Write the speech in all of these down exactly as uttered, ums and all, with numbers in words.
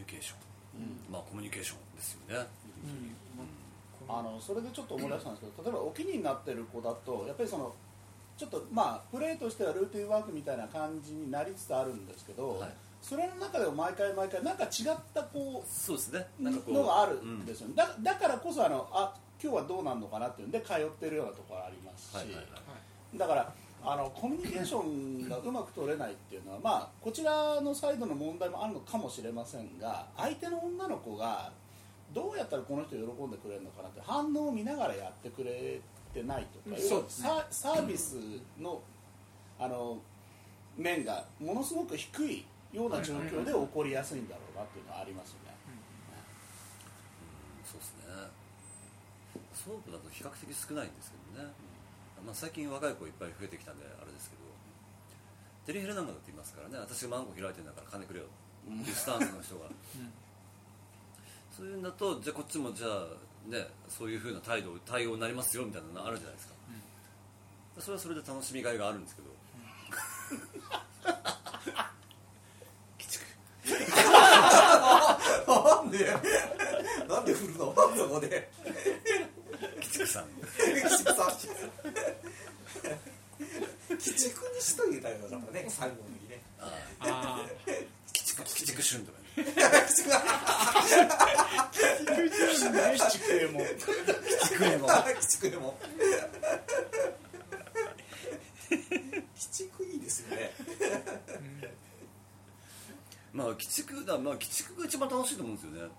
ケーション、うん、まあコミュニケーションですよね、 うん、あのそれでちょっと思い出したんですけど、例えばお気になってる子だとやっぱりそのちょっとまあプレーとしてはルーティンワークみたいな感じになりつつあるんですけど、はい、それの中でも毎回毎回なんか違ったこうそうですね、なんかこうのがあるんですよね、うん、だ, だからこそあのあ今日はどうなるのかなっていうんで通ってるようなところありますし、はいはいはい、だからあのコミュニケーションがうまく取れないっていうのは、まあ、こちらのサイドの問題もあるのかもしれませんが、相手の女の子がどうやったらこの人喜んでくれるのかなって反応を見ながらやってくれてないとか、そうですね、サービスの、あの面がものすごく低いような状況で起こりやすいんだろうなっていうのはありますよね、 うん、そうですね。ソープだと比較的少ないんですけどね、まあ、最近若い子いっぱい増えてきたんであれですけど、デリヘルなんかだって言いますからね、私がマンゴー開いてるんだから金くれよっていうスタンスの人が、うん、そういうんだとじゃあこっちもじゃあねそういう風な態度対応になりますよみたいなのあるじゃないですか、うん、それはそれで楽しみがいがあるんですけど、うん、鬼畜なんでなんで振るのそこで鬼畜さん鬼畜さん鬼畜にしといたよだからね、最後にね、ああ鬼畜鬼畜旬とかね鬼畜エモ鬼畜エモ鬼畜エモ鬼畜いいですよね、 うん、まあ鬼畜だ、まあ鬼畜が一番楽しいと思うんですよね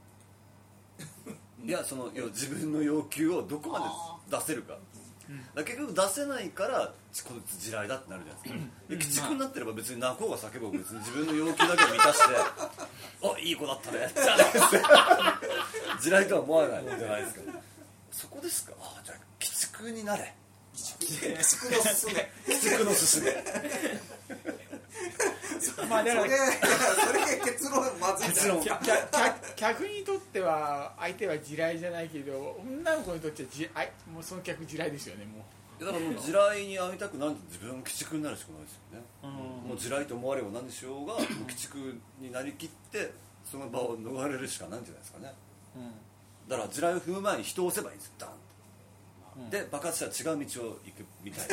いやそのいや自分の要求をどこまで出せるか、だ結局出せないからこいつ地雷だってなるじゃないですか。鬼畜になってれば別に泣こうが叫ぼうが別に自分の要求だけを満たしてあいい子だったねじゃないですか地雷とは思わないじゃないですか。そこですか。あじゃあ鬼畜になれ、 鬼畜のすすめ鬼畜のすすめまあだからそれそれ結論まずい結論客にとっては相手は地雷じゃないけど女の子にとっては地雷もうその客地雷ですよね。もうだからもう地雷に会いたくなると自分が鬼畜になるしかないですよね、うん、もう地雷と思われよう何にしようがもう鬼畜になりきってその場を逃れるしかないんじゃないですかね、うん、だから地雷を踏む前に人を押せばいいんですよダンって、うん、で爆発したら違う道を行くみたいな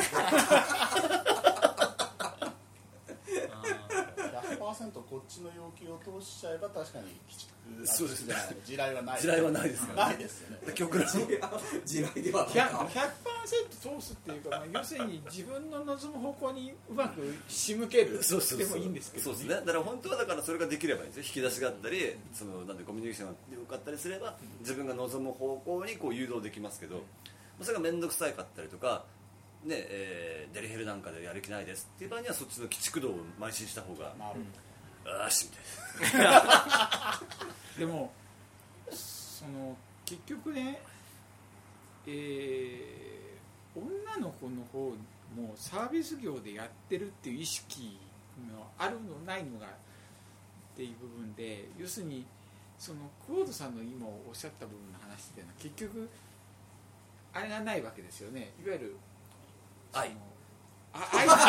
ひゃくパーセント こっちの要求を通しちゃえば確かに鬼畜そうですね、 地雷はない地雷はないですからないですよね。 極論地雷ではないひゃくパーセント 通すっていうか、まあ、要するに自分の望む方向にうまく仕向けるでもいいんですけど、ね、 そうですね。だから本当はだからそれができればいいんですよ。引き出しがあったりそのなんでコミュニケーションが良かったりすれば自分が望む方向にこう誘導できますけど、それが面倒くさいかったりとかねえー、デリヘルなんかでやる気ないですっていう場合にはそっちの鬼畜道を邁進した方があーしみたいなでもその結局ね、えー、女の子の方もサービス業でやってるっていう意識のあるのないのがっていう部分で、要するにそのクロードさんの今おっしゃった部分の話っていうのは結局あれがないわけですよね。いわゆる愛あ愛は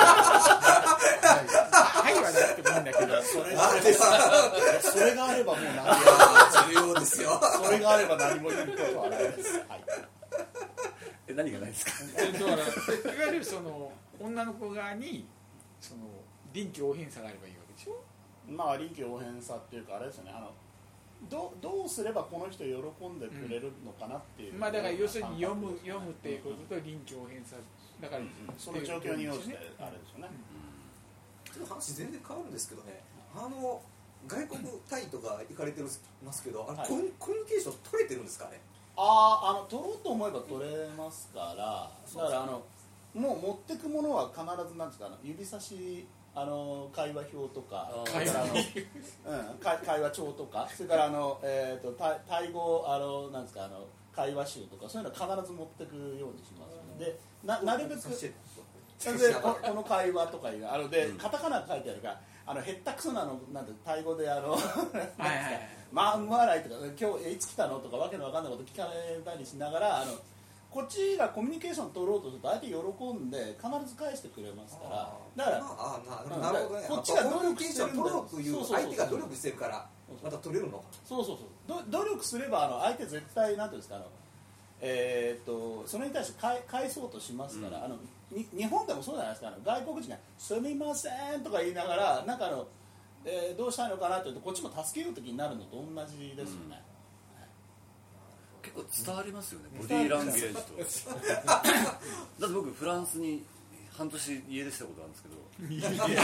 愛はなくてもいいんだけどそれがあればそれがあればもう何も重要ですよそれがあれば何も言うことはないです、はい、 え何がないですかだからいわゆるその女の子側にその臨機応変さがあればいいわけでしょ。 まあ臨機応変さっていうかあれですよね、あのど, どうすればこの人喜んでくれるのかなっていう、 うん、まあだから要するに読む読むっていうことと臨機応変さだから、うん、 その状況に応じてあれですよね、 うん、話全然変わるんですけどね、あの外国タイとか行かれてますけど、あの、はい、コミュニケーション取れてるんですかね。 ああ、あの取ろうと思えば取れますから、だからあのもう持ってくものは必ずなんですか、指差しあの会話表とか、会話、うん、会話帳とか、それからあの、えー、とタイ語あのなんですかあの会話集とかそういうのは必ず持ってくようにしますので、な, なるべくで こ, この会話とかいうあので、うん、カタカナ書いてあるから、あのへったくそなのなんてタイ語であのまあうまらいとか今日いつ来たのとかわけのわかんないこと聞かれたりしながら、あのこっちがコミュニケーション取ろうとすると相手喜んで必ず返してくれますからだから、 まあ、あななるほどねこっちが努力コミュニケーション取ろうという相手が努力してるからまた取れるのかそうそうそうど努力すればあの相手絶対なんていうんですかあの、えー、っとそれに対して返返そうとしますから、うん、あのに日本でもそうじゃないですかあの外国人が「すみません」とか言いながらなんかあの、えー、どうしたいのかなって言うとこっちも助ける時になるのと同じですよね、うん結構伝わりますよね、ボディーランゲージとだって僕フランスに半年家出したことあるんですけど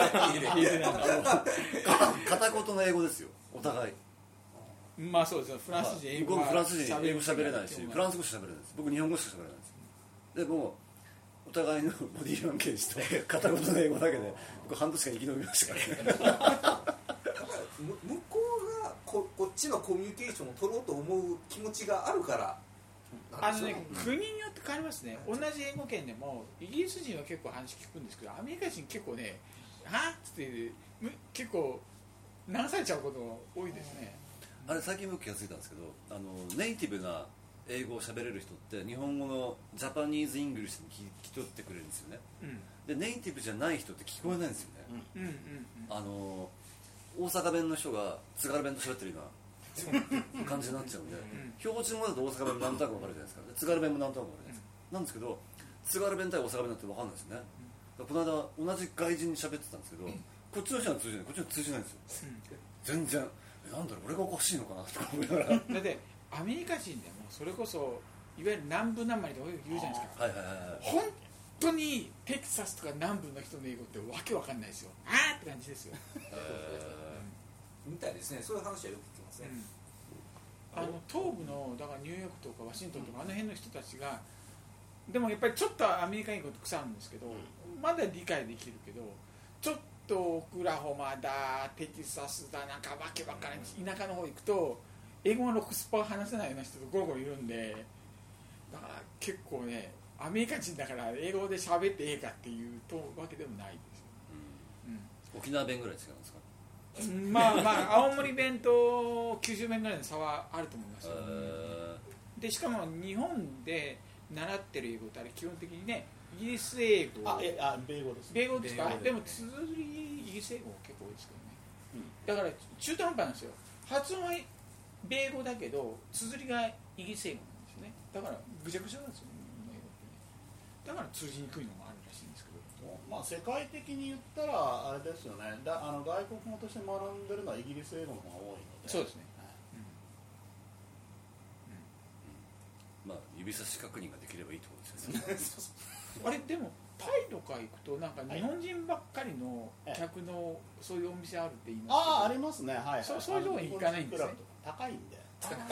片言の英語ですよお互い。 まあそうですよフランス人英語僕フランス人英語喋れないしフランス語しか喋れないです。僕日本語しか喋れないです。でもお互いのボディーランゲージと片言の英語だけで僕半年間生き延びましたからね向こうが こ, こっちのコミュニケーションを取ろうと思う気持ちがあるからあの、ね、国によって変わりますね。同じ英語圏でもイギリス人は結構話聞くんですけどアメリカ人結構ねはっつって結構流されちゃうことが多いですね。 あれ最近僕気がついたんですけどあのネイティブな英語を喋れる人って日本語のジャパニーズ・イングリッシュに聞き取ってくれるんですよね、うん、でネイティブじゃない人って聞こえないんですよね、うんうんうんうん、あの大阪弁の人が津軽弁と喋ってるような感じになっちゃうんで、うん、標準語だと大阪弁もなんとなく分かるじゃないですか津軽弁もなんとなく分かるじゃないですか、うん、なんですけど津軽弁対大阪弁なんて分かんないですよね、うん、この間同じ外人に喋ってたんですけど、うん、こっちの人は通じないこっちの通じないんですよ、うん、全然なんだろう俺がおかしいのかなとか思いながらだってアメリカ人でもそれこそいわゆる南部なまりとか言うじゃないですか、 はいはいはいはい、 本当にテキサスとか南部の人の英語ってわけわかんないですよあーって感じですよ、 えー、みたいですね。そういう話はよく聞きますね、 うん、あの東部のだからニューヨークとかワシントンとかあの辺の人たちがでもやっぱりちょっとアメリカ英語って腐るんですけど、うん、まだ理解できるけどちょっとオクラホマだテキサスだなんかわけわからない田舎の方行くと英語のろくパーセント話せないような人とゴロゴロいるんでだから結構ねアメリカ人だから英語で喋ってええかっていうとわけでもないですよ、 うんうん、沖縄弁ぐらい違うんですか。 まあまあ青森弁と九州弁ぐらいの差はあると思いますよ、でしかも日本で習ってる英語ってあれ基本的にねイギリス英語あえあ米語です米語ですか。でも綴りイギリス英語結構多いですけどね、うん、だから中途半端なんですよ。発音は米語だけど綴りがイギリス英語なんですよね。だからぐちゃぐちゃなんですよね英語ってね。だから通じにくいのもあるらしいんですけど、 まあ、世界的に言ったらあれですよねだあの外国語として学んでるのはイギリス英語の方が多いのでそうですね、 はいうんうん、まあ指差し確認ができればいいところですよねあれでもタイとか行くとなんか日本人ばっかりの客のそういうお店あるって言いますけど、 ああありますね、はい、 そ, そういうところに行かないんですね。 高いんで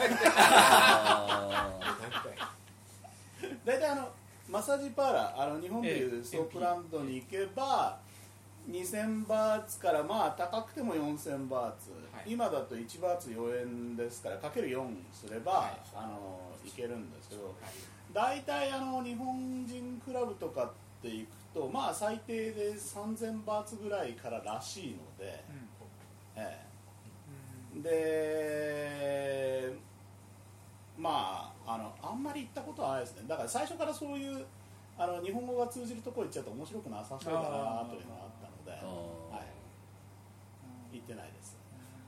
大体あのマッサージパーラーあの日本でいうソープランドに行けばにせんバーツからまあ高くてもよんせんバーツ、はい、今だといちバーツよえんですからかけるよんすれば、はい、あのいけるんですけど、はい、大体あの日本人クラブとかって行くとまあ最低でさんぜんバーツぐらいかららしいので、うんええ、でまああのあんまり行ったことはないですね。だから最初からそういうあの日本語が通じるところ行っちゃうと面白くなさそうだなというのがあったので、はい、行ってないです、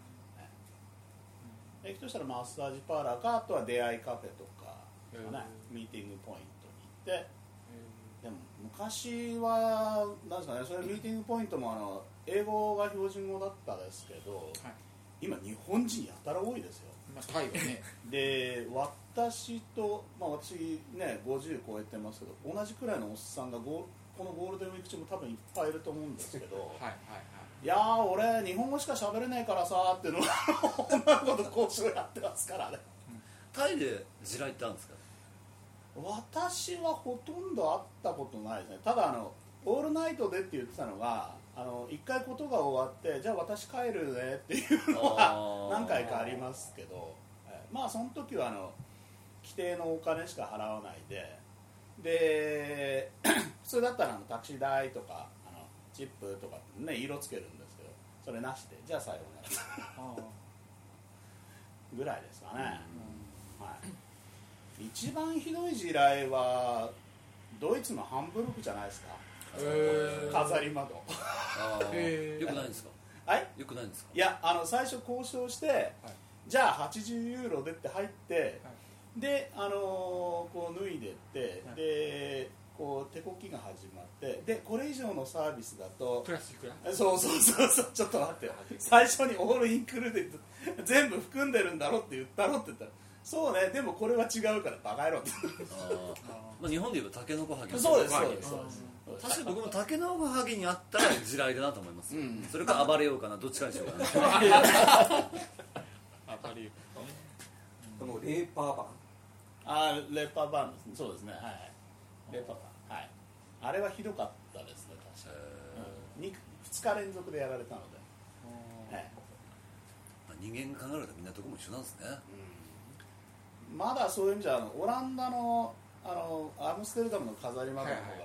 はい、行くとしたらマッサージパーラーかあとは出会いカフェとか、ね、ミーティングポイントに行ってでも昔はなんですかねそれミーティングポイントもあの英語が標準語だったですけど、はい、今日本人やたら多いですよ。 まあ、タイはねで私と、まあ、私ねごじゅう超えてますけど同じくらいのおっさんがゴこのゴールデンウィーク中も多分いっぱいいると思うんですけどはいはい、はい、いやー俺日本語しか喋れないからさーっていうのが女の子と講師をやってますからね、 うん、タイで地雷ってあるんですか。 私はほとんど会ったことないですね。ただあのオールナイトでって言ってたのがあの一回ことが終わってじゃあ私帰るねっていうのは何回かありますけど、まあその時はあの規定のお金しか払わないでで普通だったらあのタクシー代とかあのチップとかね色つけるんですけどそれなしでじゃあさようならぐらいですかね、うんはい、 一番ひどい地雷はドイツのハンブルクじゃないですか。 へー飾り窓。 あへーよくないんですか。 はいよくないんですか。 いやあの最初交渉して、はい、じゃあはちじゅうユーロでって入って、はい、で、あのー、こう脱いでって、はい、でこう手こきが始まってでこれ以上のサービスだとプラスいくらそうそうそうそうちょっと待ってよ最初にオールインクルーデッド全部含んでるんだろって言ったろって言ったらそうねでもこれは違うからバカ野郎ってあ、まあ、日本で言えばタケノコハギそうですそうですそうです確かに僕もタケノコハギにあったら地雷だなと思います、うん、それか暴れようかなどっちかにしようかな暴れようこのレーパー版あレーパー版ですねそうですねはいレーパー版はいあれはひどかったですね確かに、うん、ふつか連続でやられたので、はいまあ、人間が考えるとみんなどこも一緒なんですね、 うん、まだそういう意味じゃオランダのあのアムステルダムの飾り窓の方が、はいはい、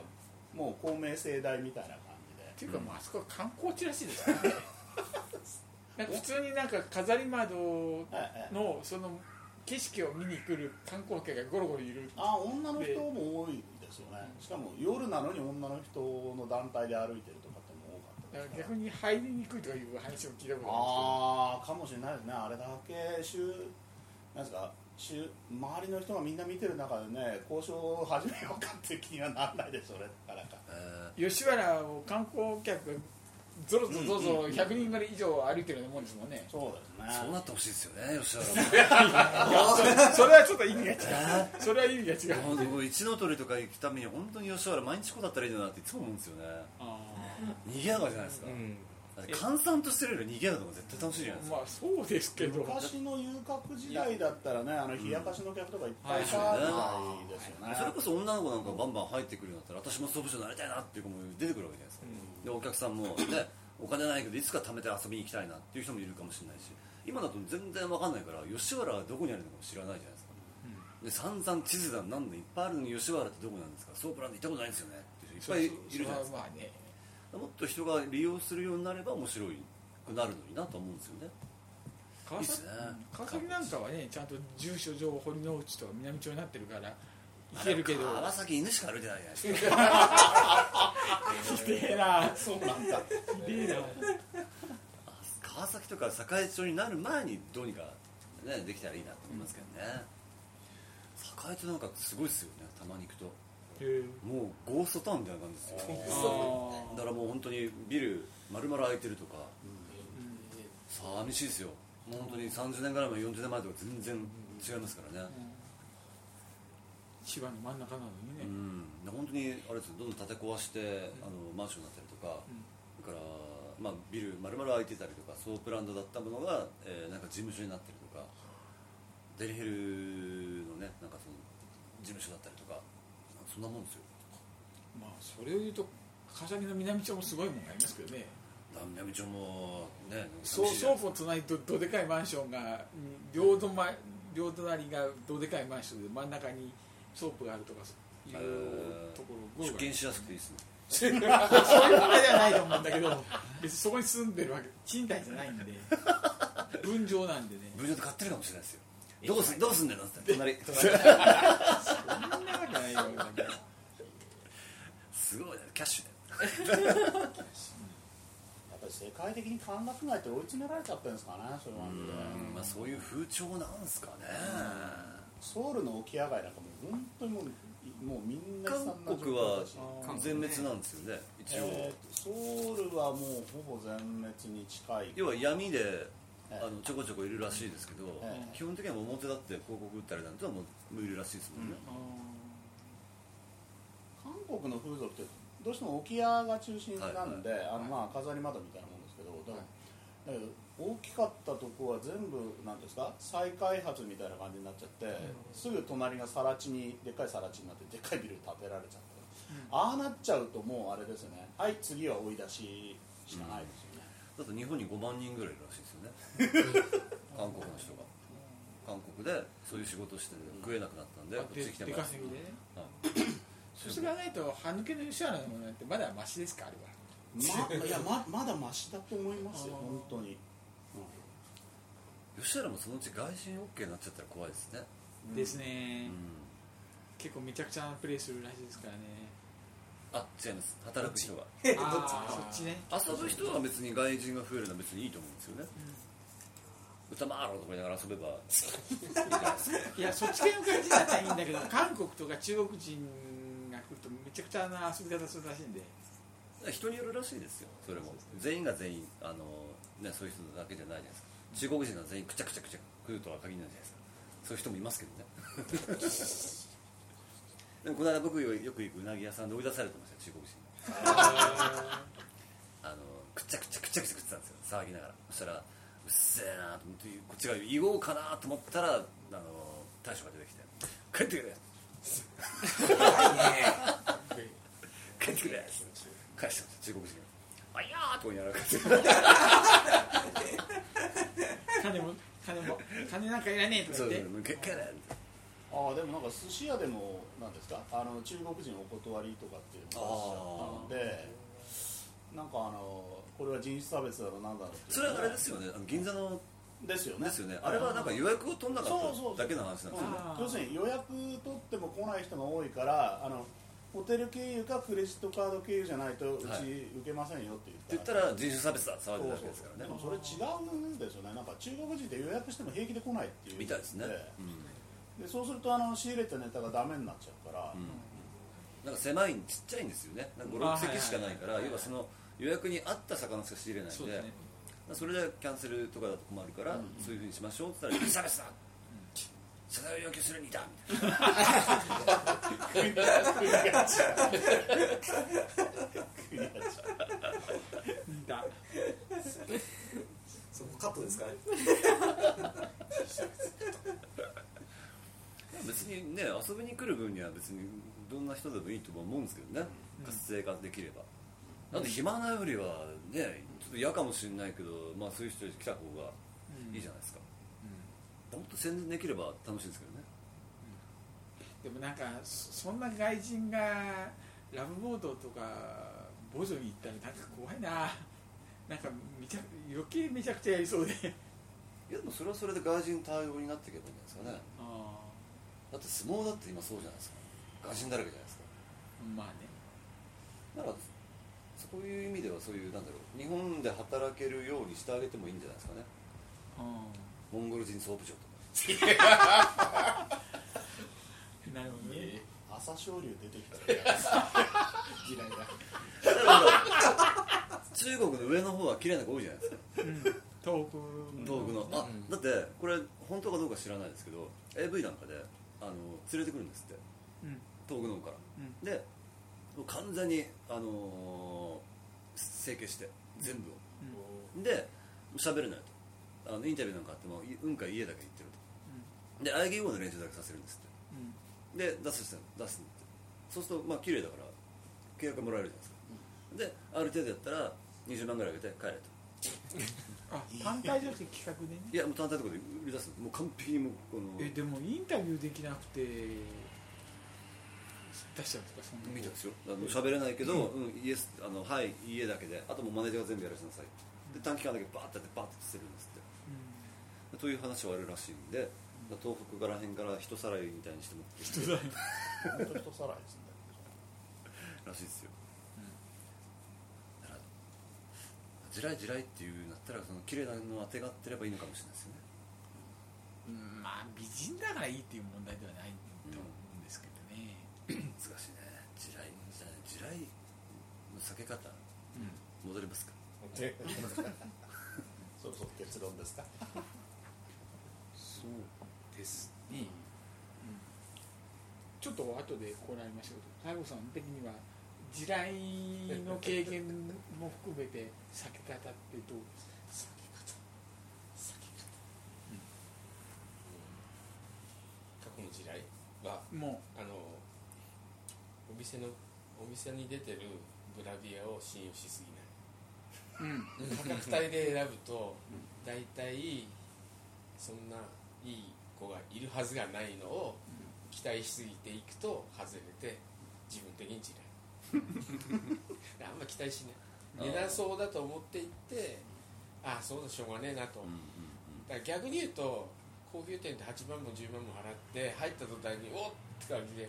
もう公明正大みたいな感じでっていうか、うん、まあ、あそこは観光地らしいですねなんか普通になんか飾り窓のその景色を見に来る観光客がゴロゴロいるあ女の人も多いですよねしかも夜なのに女の人の団体で歩いてるとかっても多かったです、ね、 逆に入りにくいとかいう話を聞いたことあるんですけどああかもしれないですねあれだけ週なんですか周りの人がみんな見てる中でね交渉を始めようかって気にはならないでしょうねなかなか、 えー、吉原を観光客がゾロゾロゾロひゃくにん以上歩いてるようなもんですもんね、 うん、そうですねそうなってほしいですよね吉原もそれはちょっと意味が違うそれは意味が違う僕一の鳥とか行くために本当に吉原毎日こうだったらいいんだなっていつも思うんですよねあ賑やかじゃないですか、うん閑散としてるより賑やかの方が絶対楽しいじゃないですか。 まあそうですけど昔の遊郭時代だったらねあの冷やかしの客とかいっぱいいた時代ですよね、 それこそ女の子なんかバンバン入ってくるようになったら私も総務省になりたいなっていう子も出てくるわけじゃないですか、うん、でお客さんも、ね、お金ないけどいつか貯めて遊びに行きたいなっていう人もいるかもしれないし今だと全然わかんないから吉原はどこにあるのかも知らないじゃないですか、うん、で散々地図だなんでいっぱいあるのに吉原ってどこなんですかソープランド行ったことないんですよねっていう人いっぱいいるじゃないですか、まあね、もっと人が利用するようになれば面白いくなるのになと思うんですよね。 川崎、ね、川崎なんかはねちゃんと住所上堀之内とか南町になってるから行けるけど川崎犬しか歩いてないじゃないですかひでえなそうなんだひでえな川崎とか栄町になる前にどうにか、ね、できたらいいなと思いますけどね、うん、栄町なんかすごいですよねたまに行くともうゴーストタウンみたいな感じですよだからもう本当にビル丸々開いてるとか、うん、寂しいですよもう本当にさんじゅうねんぐらい前よんじゅうねんまえとか全然違いますからね、うん、 千葉の真ん中なのにね、 うん、本当にあれですよどんどん建て壊して、うん、あのマンションになったりとか、うん、それから、まあ、ビル丸々開いてたりとかソープランドだったものが、えー、なんか事務所になってるとかデリヘルのねなんかその事務所だったりとかそんなもんですよ。 まあそれを言うと川崎の南町もすごいものがありますけどね。 南町もね、 そうソープをつないとどでかいマンションが両隣両隣がどでかいマンションで真ん中にソープがあるとかいうところ出勤しやすくていいですね。 そういう問題ではないと思うんだけど別にそこに住んでるわけ賃貸じゃないんで分譲なんでね。 分譲で買ってるかもしれないですよ。どうすどうすんだよなんて隣隣そんなわけないよ。 すごいねキャッシュで。 やっぱり世界的に歓楽街って追い詰められちゃってるんですかね。それはうん、まあ、そういう風潮なんですかね。 ソウルの沖屋街なんかもう本当にもうもうみんな韓国は全滅なんですよね一応、 えー、ソウルはもうほぼ全滅に近い。 要は闇であのちょこちょこいるらしいですけど、 えー、 基本的には表だって広告売ったりなんてはもういるらしいですもんね、 うん、韓国の風俗ってどうしても沖屋が中心なんで、はいはい、あのまあ飾り窓みたいなもんですけど、だからだけど大きかったとこは全部なんですか再開発みたいな感じになっちゃって、うん、すぐ隣が更地にでっかい更地になってでっかいビル建てられちゃって、うん、ああなっちゃうともうあれですよね。はい次は追い出ししかないですよね、 うん、だって日本にごまんにんぐらいいるらしいですよね韓国の人が韓国でそういう仕事して食えなくなったんで、こっち来てもらってそうするとないと歯抜けの吉原のものってまだマシですかあれは。 まいや ま, まだマシだと思いますよ本当に、 うん、吉原もそのうち外人 OK になっちゃったら怖いですね。 ですね、 うん結構めちゃくちゃなプレーするらしいですからね。 あ、違います。働く人がああそっちね。 遊ぶ人は別に外人が増えるのは別にいいと思うんですよね、うん、歌まーろとか言いながら遊べばいいじゃないですか。 いやそっち系の感じだったらいいんだけど韓国とか中国人が来るとめちゃくちゃな遊び方するらしいんで。 人によるらしいですよ。それも全員が全員あの、ね、そういう人だけじゃないじゃないですか。中国人が全員くちゃくちゃくちゃ食うとは限らないじゃないですか。そういう人もいますけどねでもこの間僕よく行くうなぎ屋さんで追い出されてましたよ、中国人あのくちゃくちゃくちゃくちゃ食ってたんですよ、騒ぎながら。そしたらうっせえなと思ってこっちが言おうかなと思ったらあの大将が出てきて帰ってくれ帰ってくれ返してました、中国人が。あいやーとか言いながら帰ってくれ金も金も金なんかいらねえとか言って。 そうそうそうああでもなんか寿司屋でもなんですか、あの中国人お断りとかっていうのがあったので、なんかあのこれは人種差別だろうなんだろうっていう。 それはあれですよね、あの銀座のですよね。 ですよね。あれはなんか予約を取んなかっただけの話なんですよね。 要するに予約取っても来ない人が多いから、あのホテル経由かクレジットカード経由じゃないとうち受けませんよって言ったら、 はい、って言ったら人種差別だって騒いでるわけですからね。 でもそれ違うんですよね。なんか中国人って予約しても平気で来ないっていうみたいですね、 うん、でそうするとあの仕入れたネタがダメになっちゃうから、うん、 なんか狭いちっちゃいんですよね。なんかご、ろく席しかないから、要はその予約に合った魚しか仕入れないんで、 そうですね、それでキャンセルとかだと困るから、うん、そういうふうにしましょうって言ったら差別だ、謝罪を要求するにだみたいなだそこカットですかね別にね、遊びに来る分には別にどんな人でもいいと思うんですけどね、うん、活性化できれば。なんで暇なよりはね、ちょっと嫌かもしれないけど、まあそういう人来た方がいいじゃないですか、うんうん、もっと宣伝できれば楽しいですけどね、 うん、でもなんかそんな外人がラブボードとかボジョに行ったらなんか怖いな、なんかめちゃ余計めちゃくちゃやりそうでいやでもそれはそれで外人対応になっていけばいいんじゃないですかね。あ、だって相撲だって今そうじゃないですか、外人だらけじゃないですか。 まあね、 だからそういう意味ではそういうなんだろう、日本で働けるようにしてあげてもいいんじゃないですかね。あ、モンゴル人総部長とかなるほどね。 朝青龍出てきたら嫌いだ中国の上の方は綺麗な子多いじゃないですか、うん、 東北東北の、あ、うん、だってこれ本当かどうか知らないですけど エーブイ なんかであの連れてくるんですって、うん、東北の方から、うん、で完全に、あのー、整形して全部を、うん、で喋れないと、あのインタビューなんかあってもうんか家だけ言ってると、うん、であいげいごの練習だけさせるんですって、うん、で出す出すんって、そうするとまあ綺麗だから契約もらえるじゃないですか、うん、である程度やったらにじゅうまんぐらいあげて帰れとあ、単体じゃなくて企画でね。 いやもう単体とかで売り出す、もう完璧にもうこのえでもインタビューできなくて出しちゃうんですか、そんな見たんですよ。喋れないけど、うん、イエス、あのはい家だけで、あともうマネージャーが全部やらせなさい、で短期間だけバーッてやってバーッて捨てるんですって、うん、という話はあるらしいんで、東北から辺から人さらいみたいにして持って人さらい本当人さらいですねらしいですよ。地雷地雷っていうんだったらその綺麗なのをあてがってればいいのかもしれないですよね、 うん、まあ美人だからいいっていう問題ではないと思うんですけどね、 うん、難しいね。地雷地雷の避け方、うん、戻りますかそろそろ結論ですかそうですね、うん、ちょっと後でこうなりましたけど、西郷さん的には地雷の経験も含めて避け方ってどうですか。 避け方避け方、うん、過去の地雷はもうあのお店のお店に出てるグラビアを信用しすぎない、うん、価格帯で選ぶと大体そんないい子がいるはずがないのを期待しすぎていくと外れて自分的に地雷あんま期待しない、値段そうだと思っていって、ああそうだしょうがねえなと、うんうんうん、だから逆に言うと高級店ってはちまんもじゅうまんも払って入った途端におっって感じで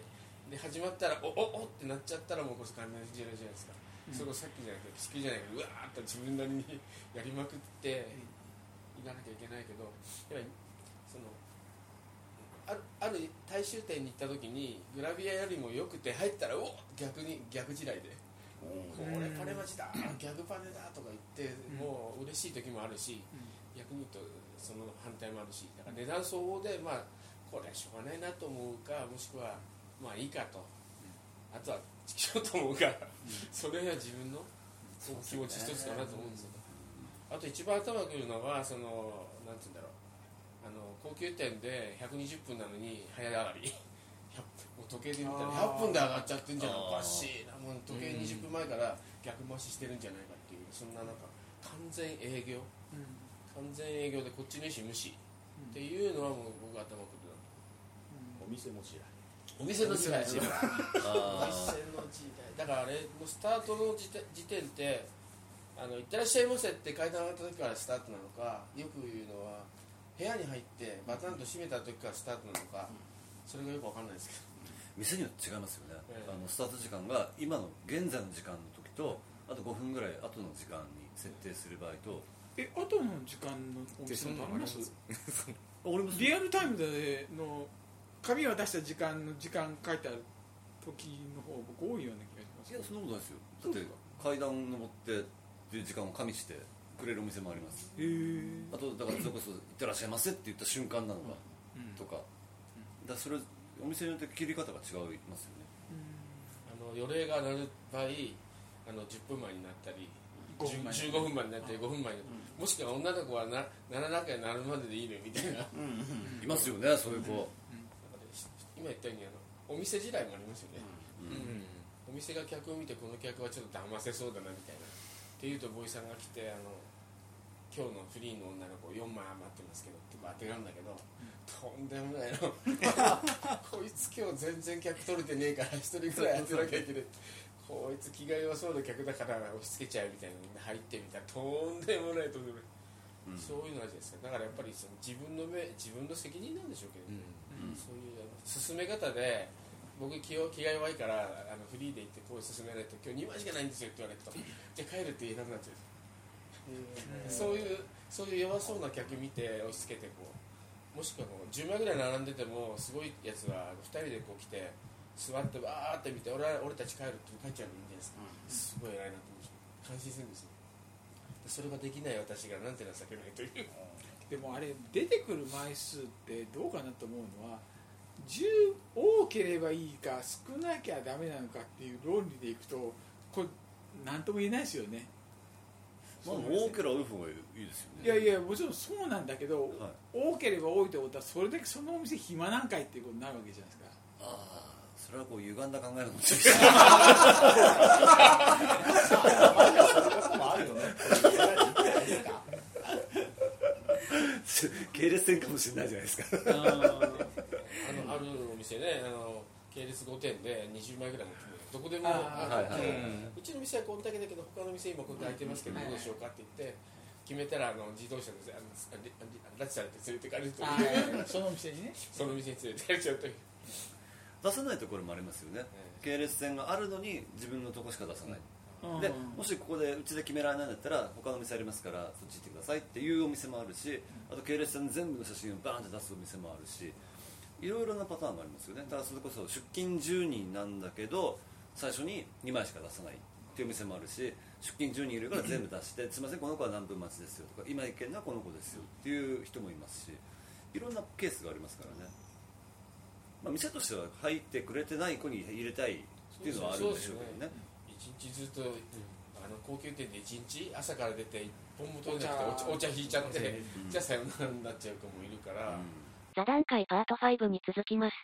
で始まったらおおおってなっちゃったらもうこれ関連時代じゃないですか、うん、それをさっきじゃなくて地球じゃないけどうわーっと自分なりにやりまくっていかなきゃいけないけど、やっぱりそのある、ある大衆店に行った時にグラビアよりもよくて入ったらお逆に逆時代で、うん、これパネマジだ逆パネだとか言ってもう嬉しい時もあるし、うん、逆に言うとその反対もあるし、だから値段相応でまあこれはしょうがないなと思うか、もしくはまあいいかと、あとはしようと思うか、それは自分の気持ち一つかなと思うんですよ。あと一番頭くるのはそのなんて言うんだろう、あの高級店でひゃくにじゅっぷんなのに早上がりもう時計で見たらひゃっぷんで上がっちゃってんじゃん、おかしいな、もう時計にじゅっぷんまえから逆回ししてるんじゃないかっていう、そんななんか完全営業、うん、完全営業でこっちの意思無視、うん、っていうのはもう僕頭くるな、 うん、お店も知らない、 お店の時代お店の時代だからあれもうスタートの時点ってあの行ってらっしゃいませって階段上がった時からスタートなのか、よく言うのは部屋に入ってバタンと閉めた時からスタートなのか、それがよく分かんないですけど、 店によって違いますよね、えー、あのスタート時間が今の現在の時間の時とあとごふんぐらい後の時間に設定する場合と、 え後の時間のお店もあります？ 俺もリアルタイムでの紙を出した時間の時間書いてある時の方が僕多いような気がします。 いやそんなことないですよ。だって階段登ってっていう時間を加味してくれるお店もあります。へー。あとだからそれこそ行ってらっしゃいませって言った瞬間なのか、うん、とか、うん、だからそれお店によって切り方が違いますよね。 あの予令が鳴る場合あのじゅっぷんまえになったりじゅうごふんまえになってごふんまえに、うん、もしくは女の子はなならなきゃなるまででいいのみたいな、うんうん、 いますよねそういう子、うんうん、今言ったようにあのお店時代もありますよね、うんうん、お店が客を見てこの客はちょっと騙せそうだなみたいなっていうとボーイさんが来てあの今日のフリーの女の子よんまい余ってますけどって当てがあるんだけど、うん、とんでもないのこいつ今日全然客取れてねえから一人ぐらい当てなきゃいけないこいつ気が弱そうな客だから押し付けちゃうみたいなのに入ってみたらとんでもないとんでもない、うん、そういうのじゃないですか。だからやっぱりその自分の目自分の責任なんでしょうけど、ねうんうん、そういうあの進め方で僕気を気が弱いからあのフリーで行ってこう進めないと今日にまいしかないんですよって言われるとじゃあ帰るって言えなくなっちゃう、うん、そういうそういう弱そうな客見て押し付けてこうもしくはもうじゅうまいぐらい並んでてもすごいやつはふたりでこう来て座ってわーって見て 俺, 俺たち帰るって帰っちゃうのいいんですか、うん、すごい偉いなと思う感心するんですよ。それができない私がなんて情けないというでもあれ出てくる枚数ってどうかなと思うのはじゅう多ければいいか少なきゃダメなのかっていう論理でいくとこれ何とも言えないですよね。 まあ、多ければ多い方がいいですよね。 いやいやもちろんそうなんだけど、はい、多ければ多いってことはそれだけそのお店暇なんかいっていうことになるわけじゃないですか。 ああそれはこう歪んだ考えのもちろん系列店かもしれないじゃないですかあのあるお店ねあの系列ごてんでにじゅうまいぐらいのどこでもああ、はいはい、うちの店はこんだけだけど他の店今ここで空いてますけどどうでしょうかって言って決めたらあの自動車であの拉致されて連れてかれるというその店にねその店に連れてかれちゃうという出さないところもありますよね、系列店があるのに自分のとこしか出さない、うん、でもしここでうちで決められないんだったら他の店ありますからそっち行ってくださいっていうお店もあるし、あと系列店全部の写真をバーンって出すお店もあるしいろいろなパターンがありますよね。だからそれこそ出勤じゅうにんなんだけど最初ににまいしか出さないっていうお店もあるし、出勤じゅうにんいるから全部出してすいませんこの子は何分待ちですよとか今行けるのはこの子ですよっていう人もいますし、いろんなケースがありますからね。まあ、店としては入ってくれてない子に入れたいっていうのはあるんでしょうけどね。 一日ずっと、うん、あの高級店で一日朝から出て一本も取れなくてお茶引いちゃって、うん、じゃあさよならになっちゃう子もいるから、うん、 座談会パートファイブに続きます。